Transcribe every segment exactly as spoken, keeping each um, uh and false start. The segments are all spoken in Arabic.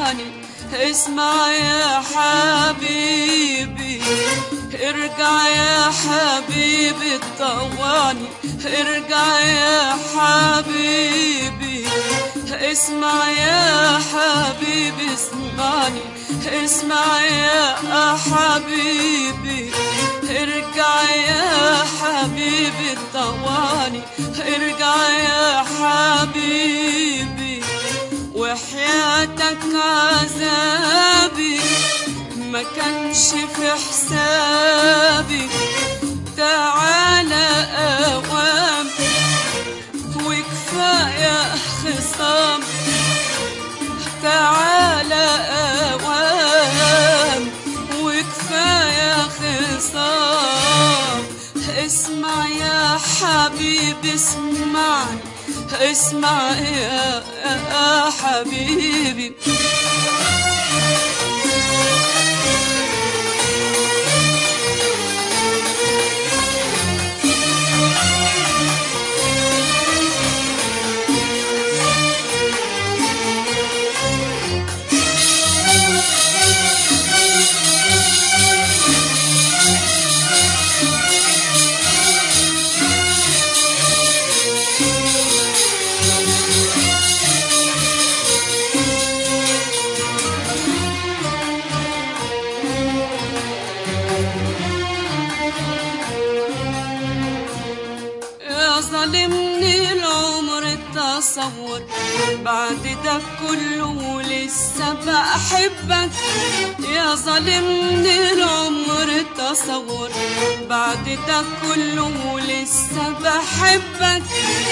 الطواني اسمع يا حبيبي، ارجع يا حبيبي الطواني، ارجع يا حبيبي، اسمع يا حبيبي اسمعني، اسمع يا حبيبي، ارجع يا حبيبي الطواني، ارجع يا حبيبي، وحياتك عذابي ما كانش في حسابي، تعالى اوام وكفاية خصام، تعالى اوام وكفاية خصام، اسمع يا حبيبي اسمعني، اسمع يا حبيبي. ظلمني العمر تصور، بعد ده كله لسه بحبك، يا ظلمني العمر تصور، بعد ده كله لسه بحبك،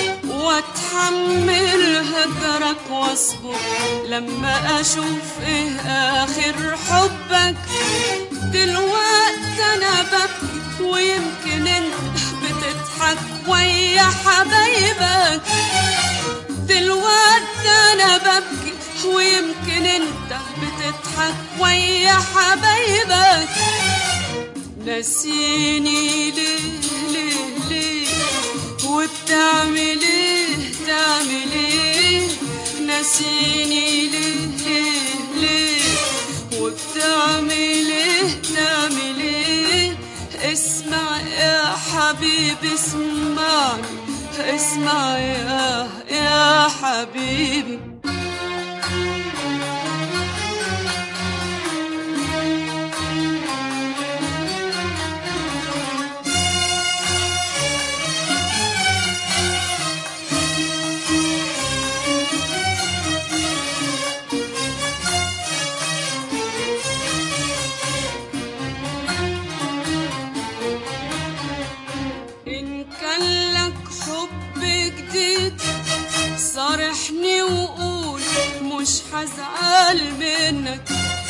واتحمل هجرك واصبر لما اشوف ايه اخر حبك، دلوقتي انا ببكي ويمكن انت بتضحك ويا حبايبك، دلوقتي انا ببكي ويمكن انت بتضحك ويا حبايبك، نسيني ليه ليه ليه وبتعمل ايه تعمل ايه، نسيني ليه ليه ليه وبتعمل ايه تعمل ايه، اسمع يا حبيبي اسمعني، اسمع يا يا حبيبي. صارحني وقول مش هزعل منك،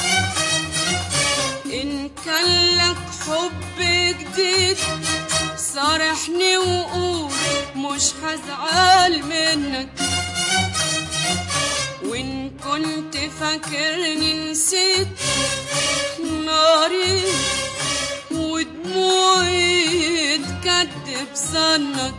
إن كان لك حب جديد صارحني وقول مش هزعل منك، وإن كنت فاكرني نسيت ناري ودموعي تكدب ظنك،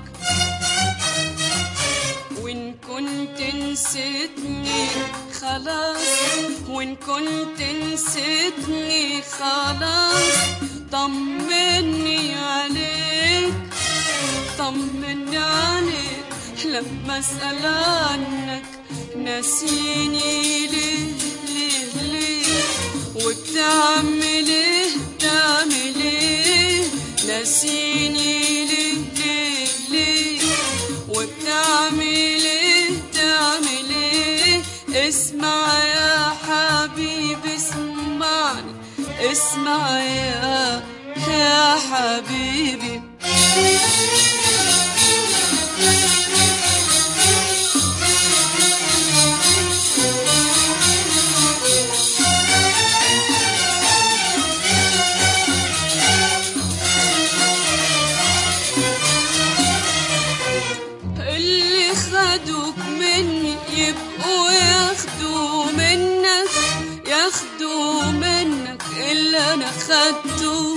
وإن كنت نسيتني خلاص، وإن كنت نسيتني خلاص، طمني عليك طمني عليك لما أسأل عنك، ناسيني ليه ليه ليه وبتعمل ايه تعمل ايه، ناسيني ليه ليه ليه وبتعمل ايه تعمل ايه، اسمع يا حبيبي اسمعني، اسمع يا يا حبيبي. اللي خدوك مني يبقوا ياخدوا منك، ياخدوا منك اللي انا خدته،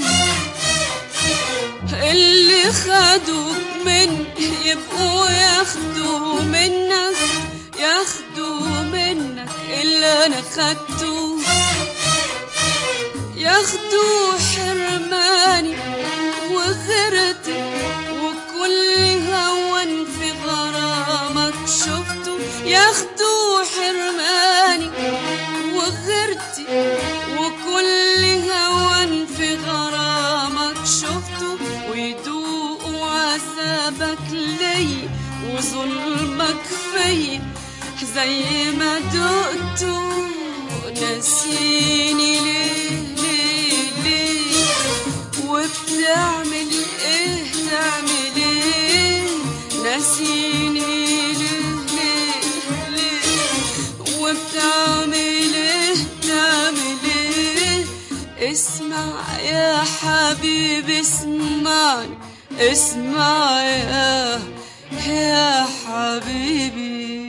اللي خدوك مني يبقوا ياخدوا منك، ياخدوا منك اللي انا خدته، ياخدوا حرماني وغيرتي، وكل هون في غرامك شفته. ياخدوا حرماني وغيرتي، وكل هون في غرامك شفته. ويدوقوا عذابك لي وظلمك في زي ما دقته. ناسيني ليه ليه ليه؟ وبتعمل ايه تعمل ايه؟ ناسيني ليه ليه ليه؟ وبتعمل ايه تعمل ايه؟ اسمع يا حبيبي اسمعني، اسمع يا يا حبيبي.